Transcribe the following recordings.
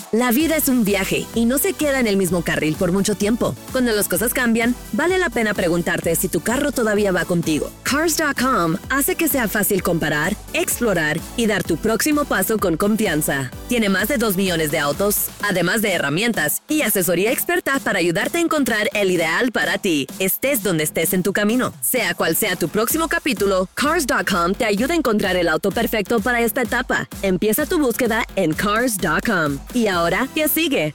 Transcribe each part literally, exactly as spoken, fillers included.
La vida es un viaje y no se queda en el mismo carril por mucho tiempo. Cuando las cosas cambian, vale la pena preguntarte si tu carro todavía va contigo. Cars punto com hace que sea fácil comparar, explorar y dar tu próximo paso con confianza. Tiene más de dos millones de autos, además de herramientas y asesoría experta para ayudarte a encontrar el ideal para ti, estés donde estés en tu camino. Sea cual sea tu próximo capítulo, Cars punto com te ayuda a encontrar el auto perfecto para esta etapa. Empieza tu búsqueda en Cars punto com. Y ahora, ¿qué sigue?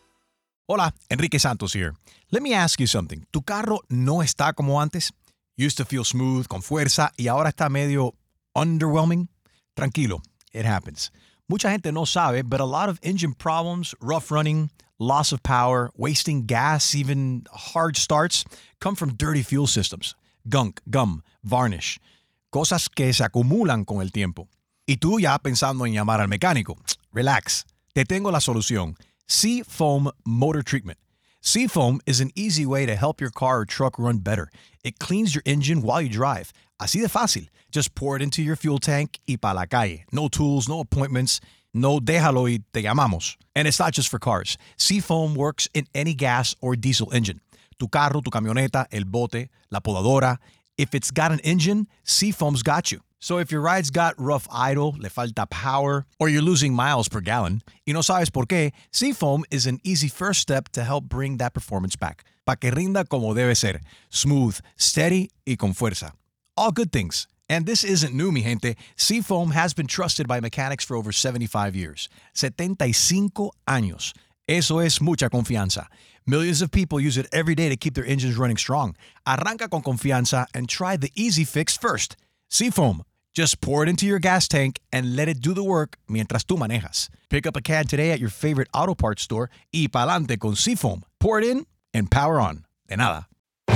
Hola, Enrique Santos here. Let me ask you something. ¿Tu carro no está como antes? Used to feel smooth, con fuerza, y ahora está medio underwhelming? Tranquilo, it happens. Mucha gente no sabe, but a lot of engine problems, rough running, loss of power, wasting gas, even hard starts, come from dirty fuel systems. Gunk, gum, varnish. Cosas que se acumulan con el tiempo. Y tú ya pensando en llamar al mecánico. Relax. Te tengo la solución. Seafoam Motor Treatment. Seafoam is an easy way to help your car or truck run better. It cleans your engine while you drive. Así de fácil. Just pour it into your fuel tank y pa' la calle. No tools, no appointments. No déjalo y te llamamos. And it's not just for cars. Seafoam works in any gas or diesel engine. Tu carro, tu camioneta, el bote, la podadora. If it's got an engine, Seafoam's got you. So if your ride's got rough idle, le falta power, or you're losing miles per gallon, y no sabes por qué, Seafoam is an easy first step to help bring that performance back. Pa' que rinda como debe ser. Smooth, steady, y con fuerza. All good things. And this isn't new, mi gente. Seafoam has been trusted by mechanics for over seventy-five years. setenta y cinco años. Eso es mucha confianza. Millions of people use it every day to keep their engines running strong. Arranca con confianza and try the easy fix first. Seafoam. Just pour it into your gas tank and let it do the work mientras tú manejas. Pick up a can today at your favorite auto parts store y pa'lante con Seafoam. Pour it in and power on. De nada.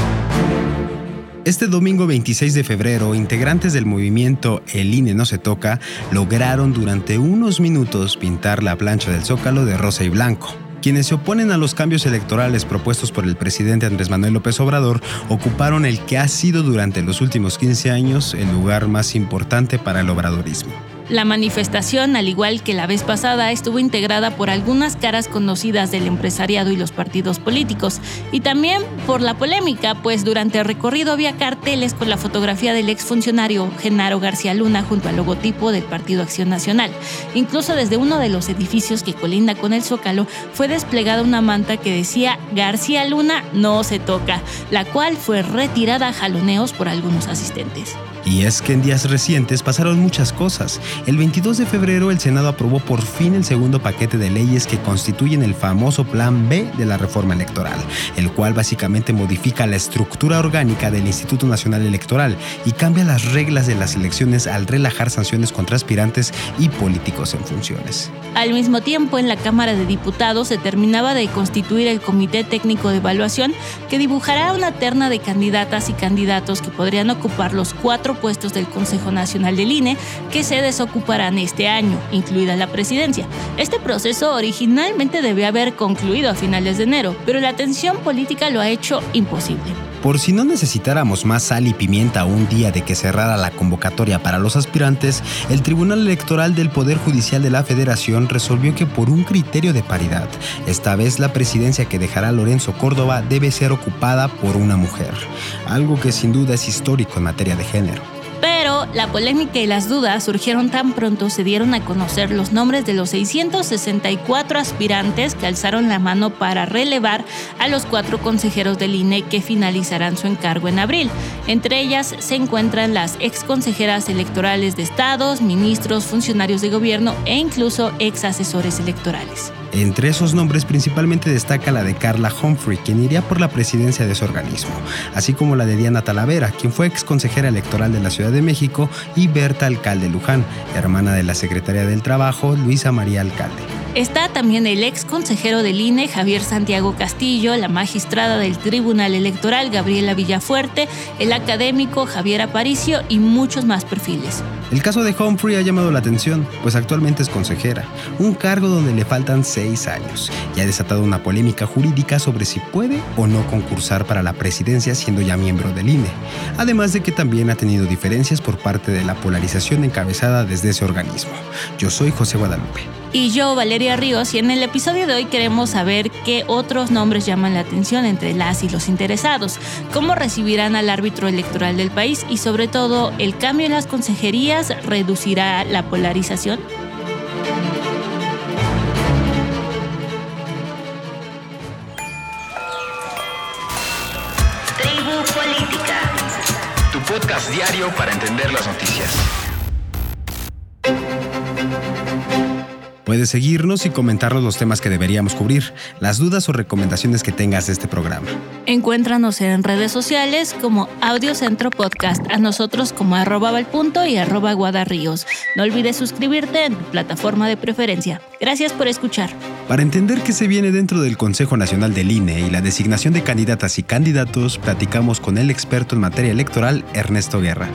Este domingo veintiséis de febrero, integrantes del movimiento El I N E no se toca lograron durante unos minutos pintar la plancha del Zócalo de rosa y blanco. Quienes se oponen a los cambios electorales propuestos por el presidente Andrés Manuel López Obrador ocuparon el que ha sido durante los últimos quince años el lugar más importante para el obradorismo. La manifestación, al igual que la vez pasada, estuvo integrada por algunas caras conocidas del empresariado y los partidos políticos, y también por la polémica, pues durante el recorrido había carteles con la fotografía del exfuncionario Genaro García Luna junto al logotipo del Partido Acción Nacional. Incluso desde uno de los edificios que colinda con el Zócalo fue desplegada una manta que decía García Luna no se toca, la cual fue retirada a jaloneos por algunos asistentes. Y es que en días recientes pasaron muchas cosas. El veintidós de febrero el Senado aprobó por fin el segundo paquete de leyes que constituyen el famoso Plan B de la reforma electoral, el cual básicamente modifica la estructura orgánica del Instituto Nacional Electoral y cambia las reglas de las elecciones al relajar sanciones contra aspirantes y políticos en funciones. Al mismo tiempo, en la Cámara de Diputados se terminaba de constituir el Comité Técnico de Evaluación que dibujará una terna de candidatas y candidatos que podrían ocupar los cuatro puestos del Consejo Nacional del I N E que se desocuparán este año, incluida la presidencia. Este proceso originalmente debió haber concluido a finales de enero, pero la tensión política lo ha hecho imposible. Por si no necesitáramos más sal y pimienta un día de que cerrara la convocatoria para los aspirantes, el Tribunal Electoral del Poder Judicial de la Federación resolvió que por un criterio de paridad, esta vez la presidencia que dejará Lorenzo Córdoba debe ser ocupada por una mujer, algo que sin duda es histórico en materia de género. Pero la polémica y las dudas surgieron tan pronto se dieron a conocer los nombres de los seiscientos sesenta y cuatro aspirantes que alzaron la mano para relevar a los cuatro consejeros del I N E que finalizarán su encargo en abril. Entre ellas se encuentran las ex consejeras electorales de estados, ministros, funcionarios de gobierno e incluso ex asesores electorales. Entre esos nombres principalmente destaca la de Carla Humphrey, quien iría por la presidencia de ese organismo, así como la de Diana Talavera, quien fue ex consejera electoral de la Ciudad de México, y Berta Alcalde Luján, hermana de la secretaria del Trabajo, Luisa María Alcalde. Está también el ex consejero del I N E, Javier Santiago Castillo, la magistrada del Tribunal Electoral, Gabriela Villafuerte, el académico Javier Aparicio y muchos más perfiles. El caso de Humphrey ha llamado la atención, pues actualmente es consejera, un cargo donde le faltan seis años, y ha desatado una polémica jurídica sobre si puede o no concursar para la presidencia siendo ya miembro del I N E, además de que también ha tenido diferencias por parte de la polarización encabezada desde ese organismo. Yo soy José Guadalupe. Y yo, Valeria Ríos, y en el episodio de hoy queremos saber qué otros nombres llaman la atención entre las y los interesados, cómo recibirán al árbitro electoral del país y sobre todo, ¿el cambio en las consejerías reducirá la polarización? Tribu Política, tu podcast diario para entender las noticias. Puedes seguirnos y comentarnos los temas que deberíamos cubrir, las dudas o recomendaciones que tengas de este programa. Encuéntranos en redes sociales como Audiocentro Podcast, a nosotros como arroba valpunto y arroba guadarríos. No olvides suscribirte en tu plataforma de preferencia. Gracias por escuchar. Para entender qué se viene dentro del Consejo Nacional del I N E y la designación de candidatas y candidatos, platicamos con el experto en materia electoral, Ernesto Guerra.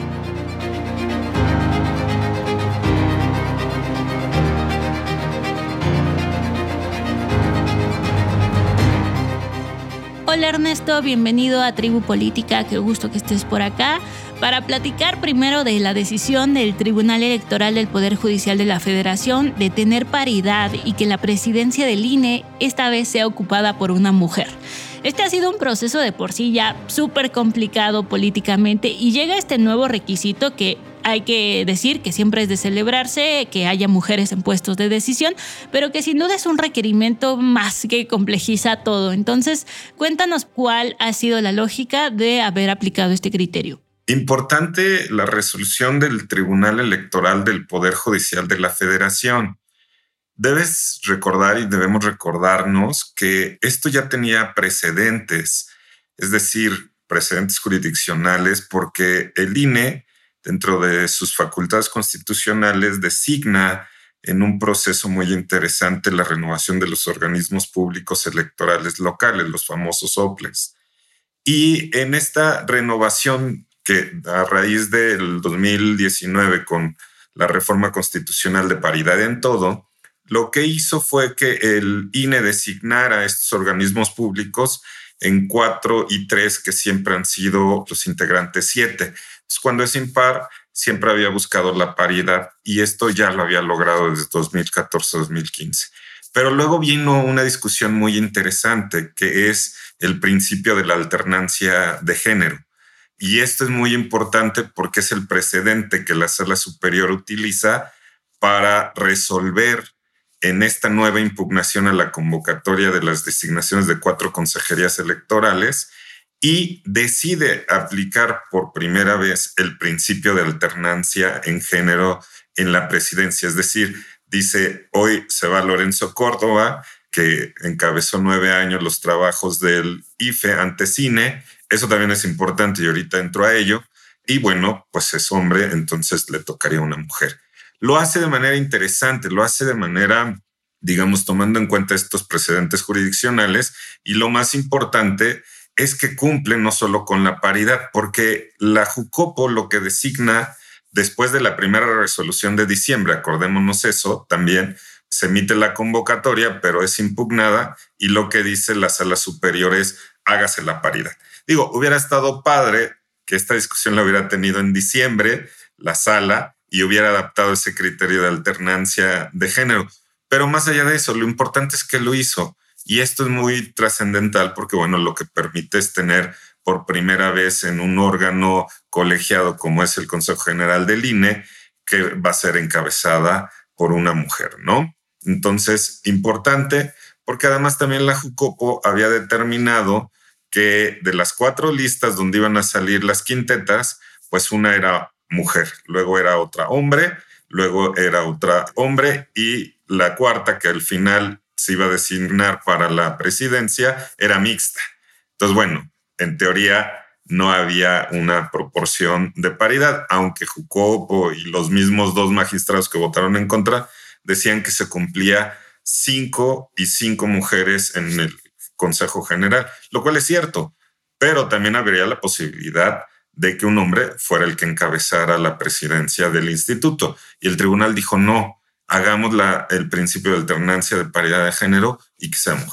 Hola Ernesto, bienvenido a Tribu Política, qué gusto que estés por acá para platicar primero de la decisión del Tribunal Electoral del Poder Judicial de la Federación de tener paridad y que la presidencia del I N E esta vez sea ocupada por una mujer. Este ha sido un proceso de por sí ya súper complicado políticamente y llega este nuevo requisito que hay que decir que siempre es de celebrarse que haya mujeres en puestos de decisión, pero que sin duda es un requerimiento más que complejiza todo. Entonces, cuéntanos cuál ha sido la lógica de haber aplicado este criterio. Importante la resolución del Tribunal Electoral del Poder Judicial de la Federación. Debes recordar y debemos recordarnos que esto ya tenía precedentes, es decir, precedentes jurisdiccionales, porque el I N E, dentro de sus facultades constitucionales, designa en un proceso muy interesante la renovación de los organismos públicos electorales locales, los famosos O P L E S. Y en esta renovación que a raíz del dos mil diecinueve con la reforma constitucional de paridad en todo, lo que hizo fue que el I N E designara estos organismos públicos en cuatro y tres que siempre han sido los integrantes siete. Entonces, cuando es impar, siempre había buscado la paridad y esto ya lo había logrado desde dos mil catorce a dos mil quince. Pero luego vino una discusión muy interesante que es el principio de la alternancia de género. Y esto es muy importante porque es el precedente que la Sala Superior utiliza para resolver en esta nueva impugnación a la convocatoria de las designaciones de cuatro consejerías electorales y decide aplicar por primera vez el principio de alternancia en género en la presidencia. Es decir, dice, hoy se va Lorenzo Córdoba, que encabezó nueve años los trabajos del I F E ante C I N E. Eso también es importante y ahorita entro a ello. Y bueno, pues es hombre, entonces le tocaría a una mujer. Lo hace de manera interesante, lo hace de manera, digamos, tomando en cuenta estos precedentes jurisdiccionales y lo más importante es que cumple no solo con la paridad, porque la Jucopo lo que designa después de la primera resolución de diciembre, acordémonos eso, también se emite la convocatoria, pero es impugnada y lo que dice la Sala Superior es hágase la paridad. Digo, hubiera estado padre que esta discusión la hubiera tenido en diciembre la Sala y hubiera adaptado ese criterio de alternancia de género. Pero más allá de eso, lo importante es que lo hizo. Y esto es muy trascendental porque, bueno, lo que permite es tener por primera vez en un órgano colegiado como es el Consejo General del I N E, que va a ser encabezada por una mujer, ¿no? Entonces, importante, porque además también la Jucopo había determinado que de las cuatro listas donde iban a salir las quintetas, pues una era mujer, luego era otra hombre, luego era otra hombre y la cuarta, que al final se iba a designar para la presidencia, era mixta. Entonces, bueno, en teoría no había una proporción de paridad, aunque Jucopo y los mismos dos magistrados que votaron en contra decían que se cumplía cinco y cinco mujeres en el Consejo General, lo cual es cierto, pero también habría la posibilidad de que un hombre fuera el que encabezara la presidencia del instituto. Y el tribunal dijo, no, hagamos la, el principio de alternancia de paridad de género y que sea mujer.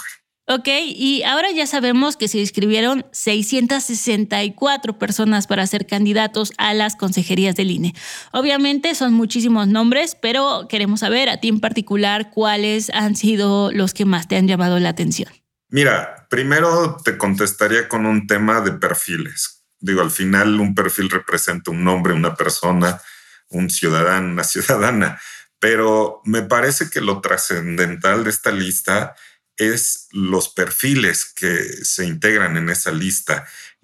Ok, y ahora ya sabemos que se inscribieron seiscientas sesenta y cuatro personas para ser candidatos a las consejerías del I N E. Obviamente son muchísimos nombres, pero queremos saber a ti en particular cuáles han sido los que más te han llamado la atención. Mira, primero te contestaría con un tema de perfiles. Digo, al final un perfil representa un nombre, una persona, un ciudadano, una ciudadana, pero me parece que lo trascendental de esta lista es los perfiles que se integran en esa lista.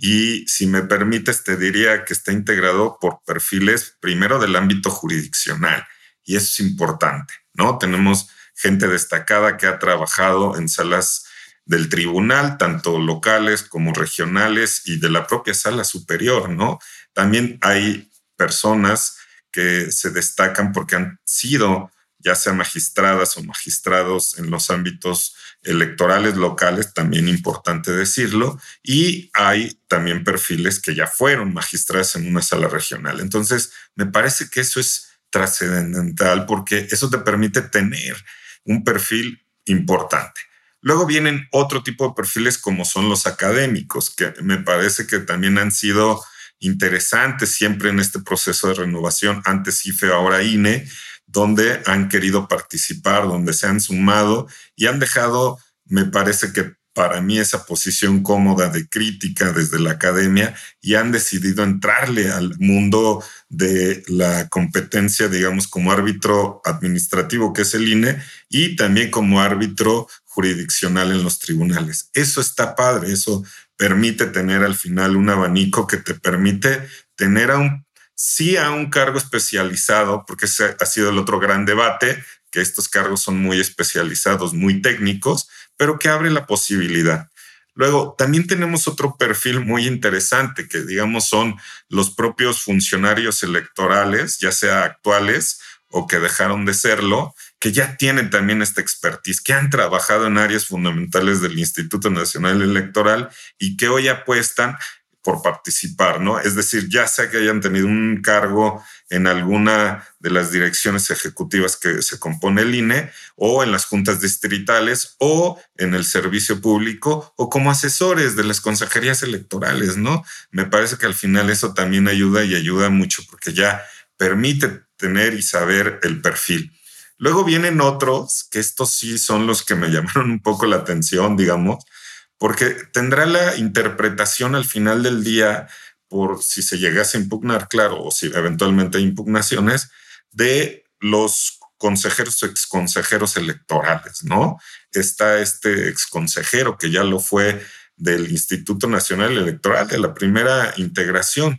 Y si me permites, te diría que está integrado por perfiles primero del ámbito jurisdiccional. Y eso es importante, ¿no? Tenemos gente destacada que ha trabajado en salas del tribunal, tanto locales como regionales y de la propia sala superior, ¿no? También hay personas que se destacan porque han sido ya sea magistradas o magistrados en los ámbitos electorales locales, también importante decirlo, y hay también perfiles que ya fueron magistradas en una sala regional. Entonces, me parece que eso es trascendental porque eso te permite tener un perfil importante. Luego vienen otro tipo de perfiles como son los académicos, que me parece que también han sido interesantes siempre en este proceso de renovación, antes I F E, ahora I N E, donde han querido participar, donde se han sumado y han dejado, me parece que para mí, esa posición cómoda de crítica desde la academia y han decidido entrarle al mundo de la competencia, digamos, como árbitro administrativo, que es el I N E, y también como árbitro jurisdiccional en los tribunales. Eso está padre, eso permite tener al final un abanico que te permite tener a un sí a un cargo especializado, porque ese ha sido el otro gran debate, que estos cargos son muy especializados, muy técnicos, pero que abre la posibilidad. Luego, también tenemos otro perfil muy interesante, que digamos son los propios funcionarios electorales, ya sea actuales o que dejaron de serlo, que ya tienen también esta expertise, que han trabajado en áreas fundamentales del Instituto Nacional Electoral y que hoy apuestan por participar, ¿no? Es decir, ya sea que hayan tenido un cargo en alguna de las direcciones ejecutivas que se compone el I N E o en las juntas distritales o en el servicio público o como asesores de las consejerías electorales, ¿no? Me parece que al final eso también ayuda y ayuda mucho porque ya permite tener y saber el perfil. Luego vienen otros, que estos sí son los que me llamaron un poco la atención, digamos, porque tendrá la interpretación al final del día, por si se llegase a impugnar, claro, o si eventualmente hay impugnaciones, de los consejeros o exconsejeros electorales, ¿no? Está este exconsejero que ya lo fue del Instituto Nacional Electoral, de la primera integración,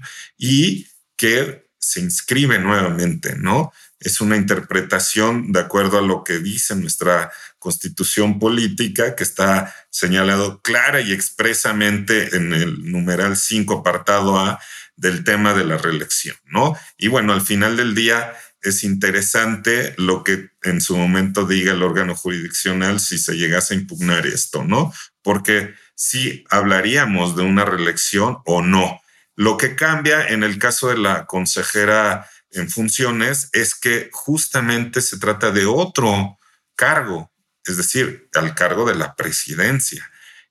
y que se inscribe nuevamente, ¿no? Es una interpretación de acuerdo a lo que dice nuestra Constitución política, que está señalado clara y expresamente en el numeral cinco, apartado A, del tema de la reelección, ¿no? Y bueno, al final del día es interesante lo que en su momento diga el órgano jurisdiccional si se llegase a impugnar esto, ¿no? Porque si hablaríamos de una reelección o no. Lo que cambia en el caso de la consejera en funciones es que justamente se trata de otro cargo, es decir, al cargo de la presidencia.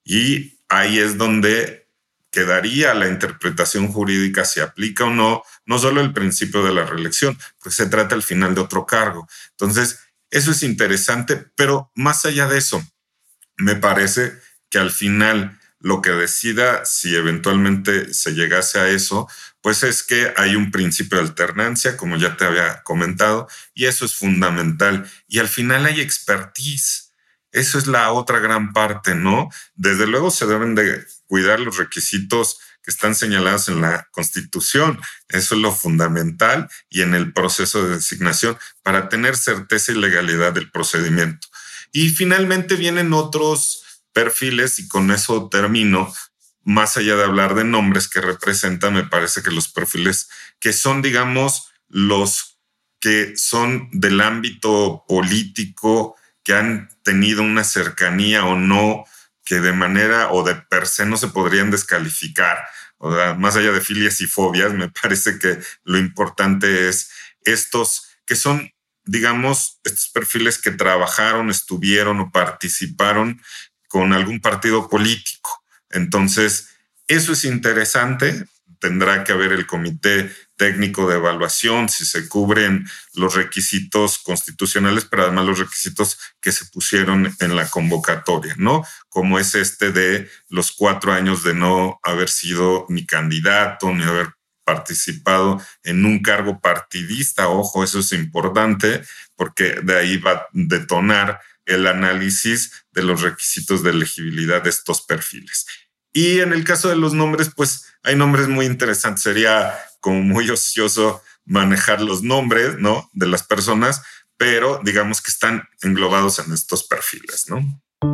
Y ahí es donde quedaría la interpretación jurídica si aplica o no, no solo el principio de la reelección, pues se trata al final de otro cargo. Entonces, eso es interesante, pero más allá de eso, me parece que al final lo que decida, si eventualmente se llegase a eso, pues es que hay un principio de alternancia, como ya te había comentado, y eso es fundamental. Y al final hay expertise. Eso es la otra gran parte, ¿no? Desde luego se deben de cuidar los requisitos que están señalados en la Constitución. Eso es lo fundamental y en el proceso de designación para tener certeza y legalidad del procedimiento. Y finalmente vienen otros perfiles, y con eso termino, más allá de hablar de nombres que representan, me parece que los perfiles que son, digamos, los que son del ámbito político, que han tenido una cercanía o no, que de manera o de per se no se podrían descalificar, o sea, más allá de filias y fobias, me parece que lo importante es estos que son, digamos, estos perfiles que trabajaron, estuvieron o participaron con algún partido político. Entonces, eso es interesante. Tendrá que haber el comité técnico de evaluación si se cubren los requisitos constitucionales, pero además los requisitos que se pusieron en la convocatoria, ¿no? Como es este de los cuatro años de no haber sido ni candidato, ni haber participado en un cargo partidista. Ojo, eso es importante porque de ahí va a detonar el análisis de los requisitos de elegibilidad de estos perfiles. Y en el caso de los nombres, pues hay nombres muy interesantes. Sería como muy ocioso manejar los nombres, ¿no?, de las personas, pero digamos que están englobados en estos perfiles, ¿no?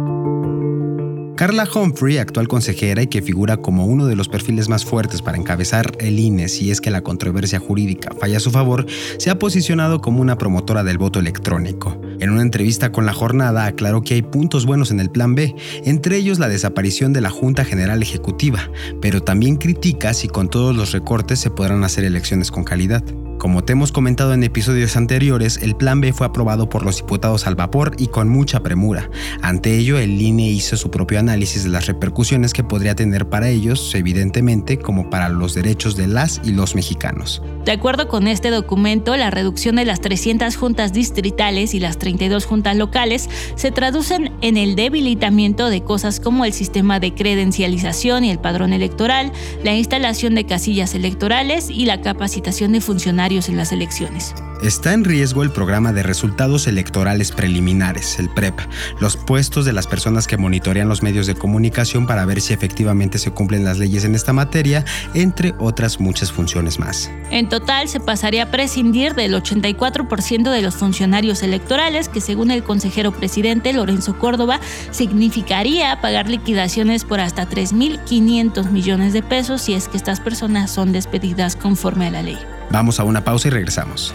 Carla Humphrey, actual consejera y que figura como uno de los perfiles más fuertes para encabezar el I N E si es que la controversia jurídica falla a su favor, se ha posicionado como una promotora del voto electrónico. En una entrevista con La Jornada aclaró que hay puntos buenos en el Plan B, entre ellos la desaparición de la Junta General Ejecutiva, pero también critica si con todos los recortes se podrán hacer elecciones con calidad. Como te hemos comentado en episodios anteriores, el Plan B fue aprobado por los diputados al vapor y con mucha premura. Ante ello, el I N E hizo su propio análisis de las repercusiones que podría tener para ellos, evidentemente, como para los derechos de las y los mexicanos. De acuerdo con este documento, la reducción de las trescientas juntas distritales y las treinta y dos juntas locales se traducen en el debilitamiento de cosas como el sistema de credencialización y el padrón electoral, la instalación de casillas electorales y la capacitación de funcionarios en las elecciones. Está en riesgo el programa de resultados electorales preliminares, el P R E P, los puestos de las personas que monitorean los medios de comunicación para ver si efectivamente se cumplen las leyes en esta materia, entre otras muchas funciones más. En total, se pasaría a prescindir del ochenta y cuatro por ciento de los funcionarios electorales, que según el consejero presidente Lorenzo Córdoba, significaría pagar liquidaciones por hasta tres mil quinientos millones de pesos si es que estas personas son despedidas conforme a la ley. Vamos a una pausa y regresamos.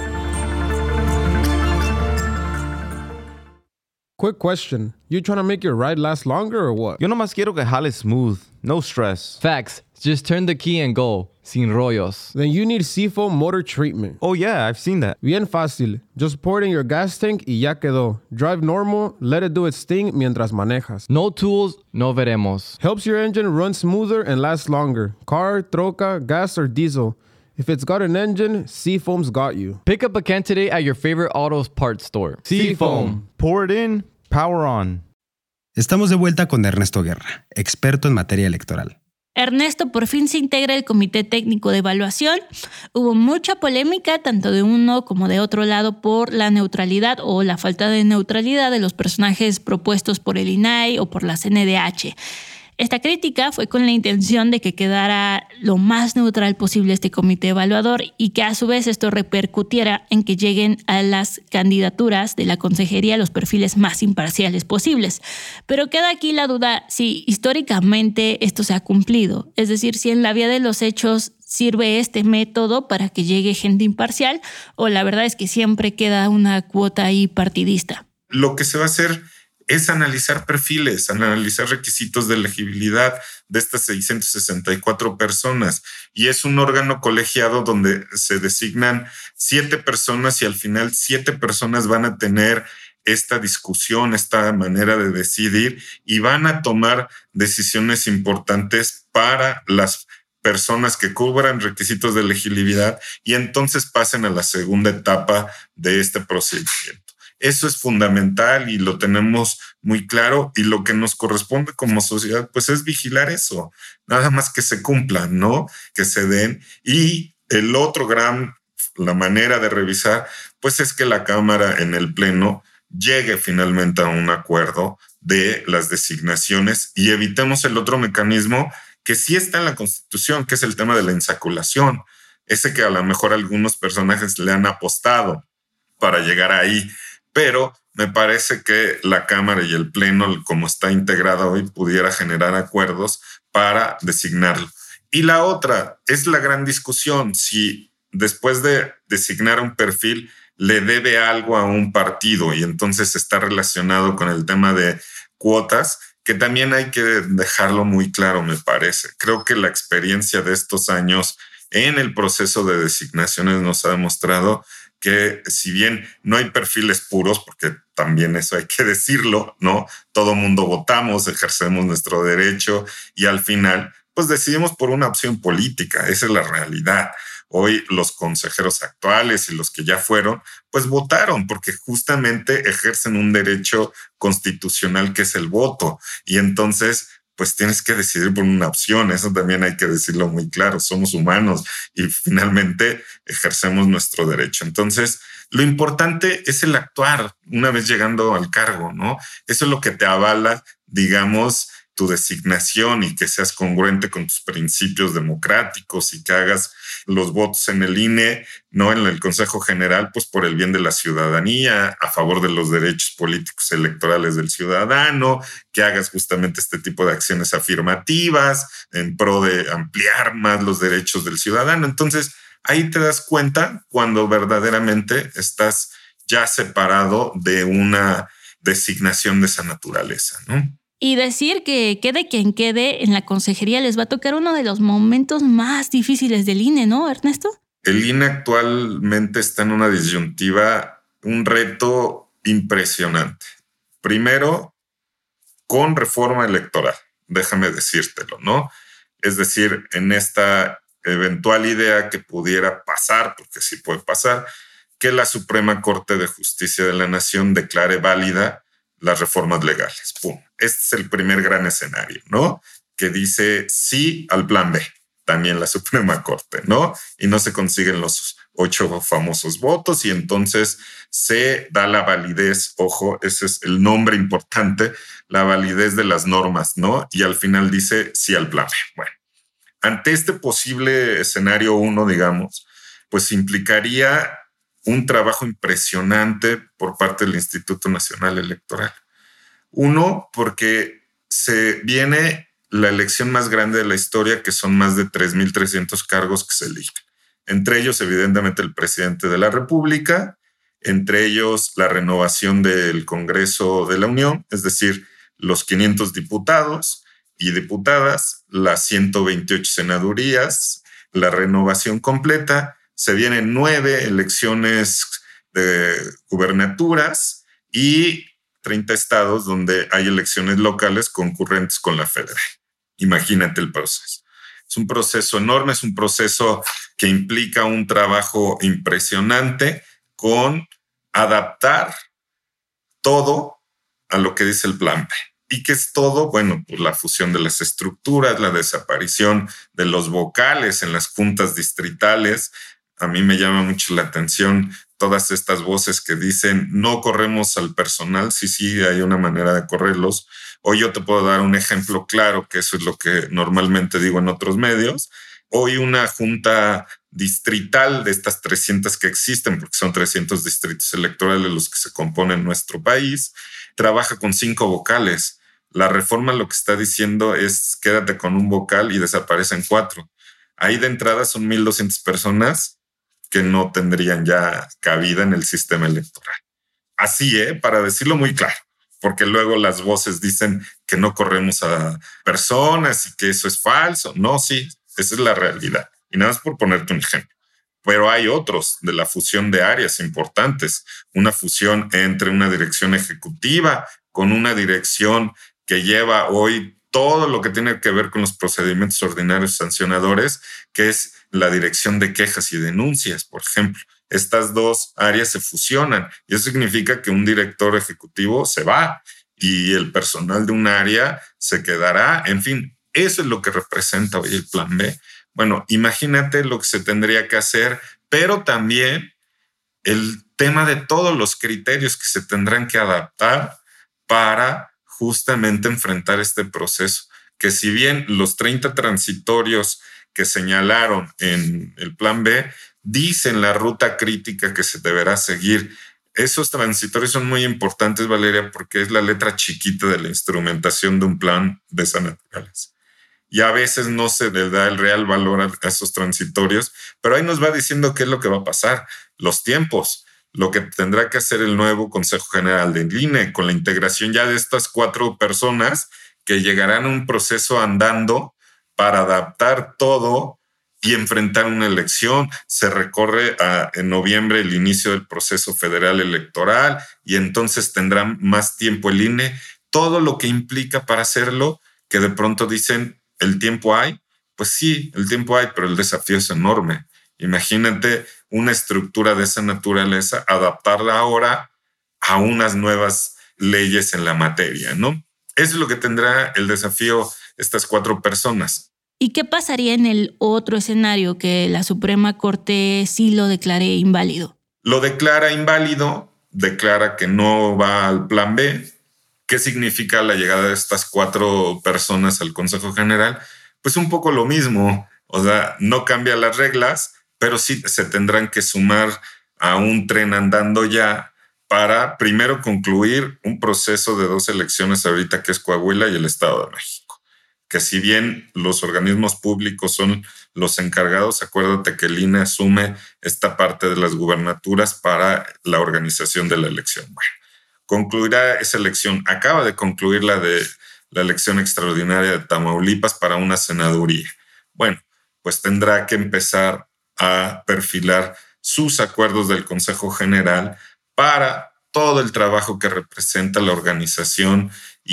Quick question. You trying to make your ride last longer or what? Yo nomás quiero que jale smooth, no stress. Facts. Just turn the key and go. Sin rollos. Then you need Seafoam Motor Treatment. Oh yeah, I've seen that. Bien fácil. Just pour it in your gas tank y ya quedó. Drive normal, let it do its thing mientras manejas. No tools, no veremos. Helps your engine run smoother and last longer. Car, troca, gas, or diesel. If it's got an engine, Seafoam's got you. Pick up a can today at your favorite auto parts store. Seafoam. Pour it in, power on. Estamos de vuelta con Ernesto Guerra, experto en materia electoral. Ernesto por fin se integra el Comité Técnico de Evaluación. Hubo mucha polémica, tanto de uno como de otro lado, por la neutralidad o la falta de neutralidad de los personajes propuestos por el I N A I o por la C N D H. Esta crítica fue con la intención de que quedara lo más neutral posible este comité evaluador y que a su vez esto repercutiera en que lleguen a las candidaturas de la consejería los perfiles más imparciales posibles. Pero queda aquí la duda si históricamente esto se ha cumplido, es decir, si en la vía de los hechos sirve este método para que llegue gente imparcial o la verdad es que siempre queda una cuota ahí partidista. Lo que se va a hacer es analizar perfiles, analizar requisitos de elegibilidad de estas seiscientas sesenta y cuatro personas. Y es un órgano colegiado donde se designan siete personas y al final siete personas van a tener esta discusión, esta manera de decidir y van a tomar decisiones importantes para las personas que cubran requisitos de elegibilidad y entonces pasen a la segunda etapa de este procedimiento. Eso es fundamental y lo tenemos muy claro y lo que nos corresponde como sociedad pues es vigilar eso, nada más que se cumplan, ¿no? Que se den. Y el otro gran, la manera de revisar pues es que la Cámara en el Pleno llegue finalmente a un acuerdo de las designaciones y evitemos el otro mecanismo que sí está en la Constitución, que es el tema de la insaculación, ese que a lo mejor algunos personajes le han apostado para llegar ahí. Pero me parece que la Cámara y el Pleno, como está integrada hoy, pudiera generar acuerdos para designarlo. Y la otra es la gran discusión, si después de designar un perfil le debe algo a un partido y entonces está relacionado con el tema de cuotas, que también hay que dejarlo muy claro, me parece. Creo que la experiencia de estos años en el proceso de designaciones nos ha demostrado que si bien no hay perfiles puros, porque también eso hay que decirlo, ¿no? Todo mundo votamos, ejercemos nuestro derecho y al final, pues decidimos por una opción política. Esa es la realidad. Hoy los consejeros actuales y los que ya fueron, pues votaron porque justamente ejercen un derecho constitucional que es el voto. Y entonces, pues tienes que decidir por una opción. Eso también hay que decirlo muy claro. Somos humanos y finalmente ejercemos nuestro derecho. Entonces, lo importante es el actuar una vez llegando al cargo, ¿no? Eso es lo que te avala, digamos, tu designación y que seas congruente con tus principios democráticos y que hagas los votos en el I N E, no en el Consejo General, pues por el bien de la ciudadanía, a favor de los derechos políticos electorales del ciudadano, que hagas justamente este tipo de acciones afirmativas en pro de ampliar más los derechos del ciudadano. Entonces, ahí te das cuenta cuando verdaderamente estás ya separado de una designación de esa naturaleza, ¿no? Y decir que quede quien quede en la consejería les va a tocar uno de los momentos más difíciles del I N E, ¿no, Ernesto? El I N E actualmente está en una disyuntiva, un reto impresionante. Primero, con reforma electoral, déjame decírtelo, ¿no? Es decir, en esta eventual idea que pudiera pasar, porque sí puede pasar, que la Suprema Corte de Justicia de la Nación declare válida las reformas legales. ¡Pum! Este es el primer gran escenario, ¿no? Que dice sí al plan B, también la Suprema Corte, ¿no? Y no se consiguen los ocho famosos votos y entonces se da la validez, ojo, ese es el nombre importante, la validez de las normas, ¿no? Y al final dice sí al plan B. Bueno, ante este posible escenario uno, digamos, pues implicaría un trabajo impresionante por parte del Instituto Nacional Electoral. Uno, porque se viene la elección más grande de la historia, que son más de tres mil trescientos cargos que se eligen. Entre ellos, evidentemente, el presidente de la República, entre ellos la renovación del Congreso de la Unión, es decir, los quinientos diputados y diputadas, las ciento veintiocho senadurías, la renovación completa. Se vienen nueve elecciones de gubernaturas y treinta estados donde hay elecciones locales concurrentes con la federal. Imagínate el proceso. Es un proceso enorme, es un proceso que implica un trabajo impresionante con adaptar todo a lo que dice el plan B. ¿Y qué es todo? Bueno, pues la fusión de las estructuras, la desaparición de los vocales en las juntas distritales. A mí me llama mucho la atención todas estas voces que dicen no corremos al personal. Sí, sí, hay una manera de correrlos. Hoy yo te puedo dar un ejemplo claro, que eso es lo que normalmente digo en otros medios. Hoy una junta distrital de estas trescientas que existen, porque son trescientos distritos electorales los que se componen en nuestro país, trabaja con cinco vocales. La reforma lo que está diciendo es quédate con un vocal y desaparecen cuatro. Ahí de entrada son mil doscientas personas que no tendrían ya cabida en el sistema electoral. Así, ¿eh? Para decirlo muy claro, porque luego las voces dicen que no corremos a personas y que eso es falso. No, sí, esa es la realidad. Y nada más por ponerte un ejemplo. Pero hay otros de la fusión de áreas importantes, una fusión entre una dirección ejecutiva con una dirección que lleva hoy todo lo que tiene que ver con los procedimientos ordinarios sancionadores, que es la dirección de quejas y denuncias, por ejemplo. Estas dos áreas se fusionan y eso significa que un director ejecutivo se va y el personal de un área se quedará. En fin, eso es lo que representa hoy el plan B. Bueno, imagínate lo que se tendría que hacer, pero también el tema de todos los criterios que se tendrán que adaptar para justamente enfrentar este proceso, que si bien los treinta transitorios que señalaron en el plan B dicen la ruta crítica que se deberá seguir, esos transitorios son muy importantes, Valeria, porque es la letra chiquita de la instrumentación de un plan de esa naturaleza. Y a veces no se le da el real valor a esos transitorios, pero ahí nos va diciendo qué es lo que va a pasar, los tiempos, lo que tendrá que hacer el nuevo Consejo General del I N E con la integración ya de estas cuatro personas que llegarán a un proceso andando para adaptar todo y enfrentar una elección. Se recorre a, en noviembre el inicio del proceso federal electoral y entonces tendrá más tiempo el I N E. Todo lo que implica para hacerlo, que de pronto dicen, ¿el tiempo hay? Pues sí, el tiempo hay, pero el desafío es enorme. Imagínate una estructura de esa naturaleza, adaptarla ahora a unas nuevas leyes en la materia, ¿no? Eso es lo que tendrá el desafío estas cuatro personas. ¿Y qué pasaría en el otro escenario que la Suprema Corte sí lo declare inválido? Lo declara inválido, declara que no va al plan B. ¿Qué significa la llegada de estas cuatro personas al Consejo General? Pues un poco lo mismo. O sea, no cambia las reglas, pero sí se tendrán que sumar a un tren andando ya para primero concluir un proceso de dos elecciones ahorita, que es Coahuila y el Estado de México. Que si bien los organismos públicos son los encargados, acuérdate que el I N E asume esta parte de las gubernaturas para la organización de la elección. Bueno, concluirá esa elección. Acaba de concluir la de la elección extraordinaria de Tamaulipas para una senaduría. Bueno, pues tendrá que empezar a perfilar sus acuerdos del Consejo General para todo el trabajo que representa la organización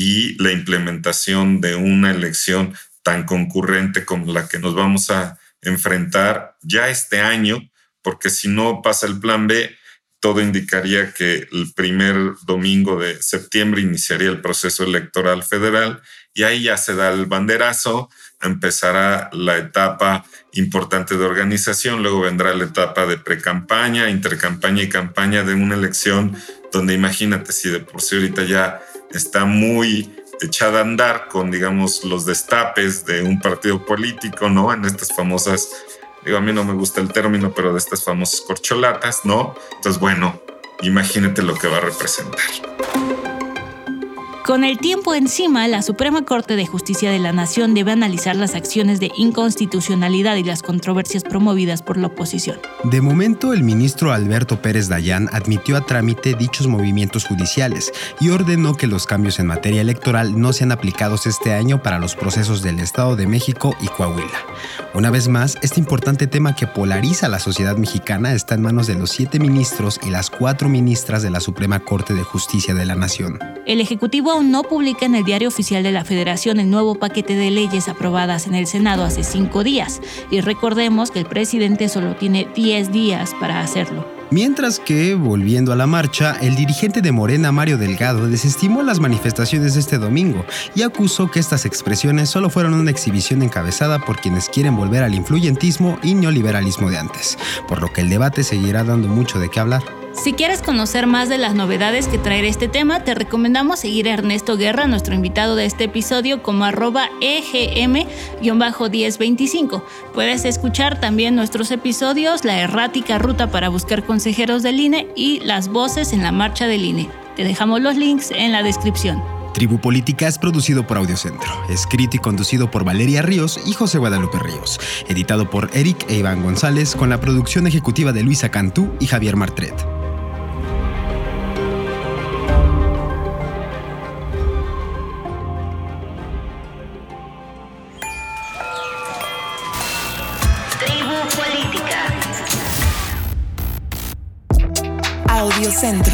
y la implementación de una elección tan concurrente como la que nos vamos a enfrentar ya este año, porque si no pasa el plan B, todo indicaría que el primer domingo de septiembre iniciaría el proceso electoral federal y ahí ya se da el banderazo, empezará la etapa importante de organización, luego vendrá la etapa de precampaña, intercampaña y campaña de una elección donde imagínate si de por sí ahorita ya está muy echada a andar con, digamos, los destapes de un partido político, ¿no? En estas famosas, digo, a mí no me gusta el término, pero de estas famosas corcholatas, ¿no? Entonces, bueno, imagínate lo que va a representar. Con el tiempo encima, la Suprema Corte de Justicia de la Nación debe analizar las acciones de inconstitucionalidad y las controversias promovidas por la oposición. De momento, el ministro Alberto Pérez Dayán admitió a trámite dichos movimientos judiciales y ordenó que los cambios en materia electoral no sean aplicados este año para los procesos del Estado de México y Coahuila. Una vez más, este importante tema que polariza a la sociedad mexicana está en manos de los siete ministros y las cuatro ministras de la Suprema Corte de Justicia de la Nación. El Ejecutivo aún no publica en el Diario Oficial de la Federación el nuevo paquete de leyes aprobadas en el Senado hace cinco días. Y recordemos que el presidente solo tiene diez días para hacerlo. Mientras que, volviendo a la marcha, el dirigente de Morena, Mario Delgado, desestimó las manifestaciones de este domingo y acusó que estas expresiones solo fueron una exhibición encabezada por quienes quieren volver al influyentismo y neoliberalismo de antes, por lo que el debate seguirá dando mucho de qué hablar. Si quieres conocer más de las novedades que traerá este tema, te recomendamos seguir a Ernesto Guerra, nuestro invitado de este episodio, como arroba E G M diez veinticinco. Puedes escuchar también nuestros episodios, La Errática Ruta para buscar consejeros del I N E y Las Voces en la Marcha del I N E. Te dejamos los links en la descripción. Tribu Política es producido por Audiocentro, escrito y conducido por Valeria Ríos y José Guadalupe Ríos, editado por Eric e Iván González, con la producción ejecutiva de Luisa Cantú y Javier Martret. Audiocentro.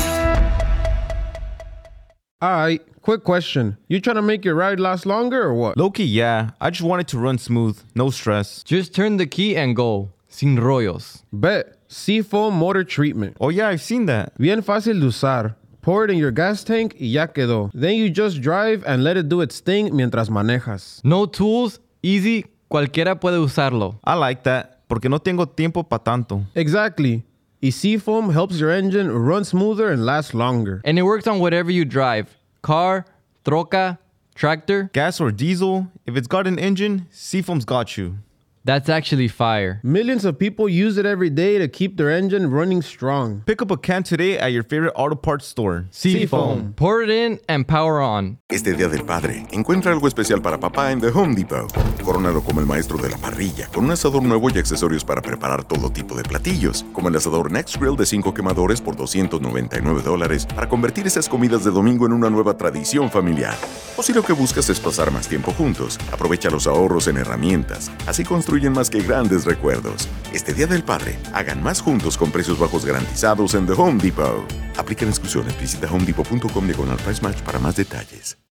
Alright, quick question. You trying to make your ride last longer or what? Low-key, yeah. I just want it to run smooth. No stress. Just turn the key and go. Sin rollos. Bet. Seafoam Motor Treatment. Oh yeah, I've seen that. Bien fácil de usar. Pour it in your gas tank y ya quedó. Then you just drive and let it do its thing mientras manejas. No tools, easy, cualquiera puede usarlo. I like that, porque no tengo tiempo pa' tanto. Exactly. Y Seafoam helps your engine run smoother and last longer. And it works on whatever you drive. Car, troca, tractor. Gas or diesel, if it's got an engine, Seafoam's got you. That's actually fire. Millions of people use it every day to keep their engine running strong. Pick up a can today at your favorite auto parts store. Seafoam. Pour it in and power on. Este Día del Padre, encuentra algo especial para papá en The Home Depot. Corónalo como el maestro de la parrilla, con un asador nuevo y accesorios para preparar todo tipo de platillos, como el asador Next Grill de cinco quemadores por doscientos noventa y nueve dólares, para convertir esas comidas de domingo en una nueva tradición familiar. O si lo que buscas es pasar más tiempo juntos, aprovecha los ahorros en herramientas. Así construyen más que grandes recuerdos. Este Día del Padre, hagan más juntos con precios bajos garantizados en The Home Depot. Aplican exclusiones. Visita home depot punto com diagonal price match para más detalles.